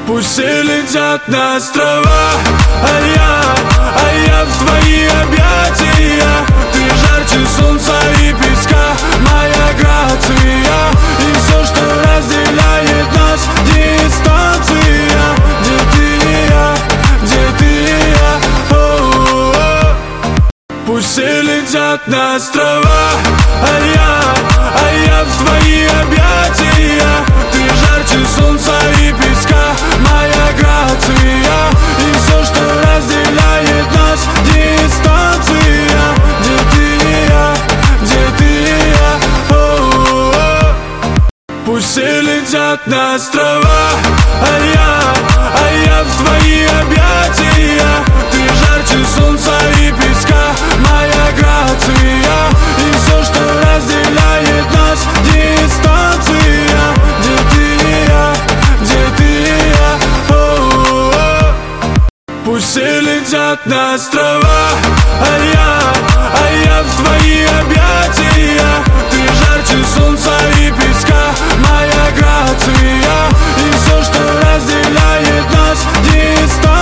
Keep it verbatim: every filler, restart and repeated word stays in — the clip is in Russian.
Пусть все летят на острова, а я, а я в твои объятия. Ты жарче солнца и песка, моя грация. И все, что разделяет нас, дистанция. Где ты и я, где ты и я, о-о-о. Пусть все летят на острова, а я, а я в твои объятия. Ты жарче солнца и песка, моя грация. И все, что разделяет нас, дистанция. Где ты и я, где ты и я, о-о-о. Пусть все летят на острова, а я, а я в твои объятия. Ты жарче солнца и песка, моя грация. И все, что разделяет нас, дистанция. Где ты и я, где ты и я, о-о-о. Пусть все летят на острова, а я, а я в твои объятия.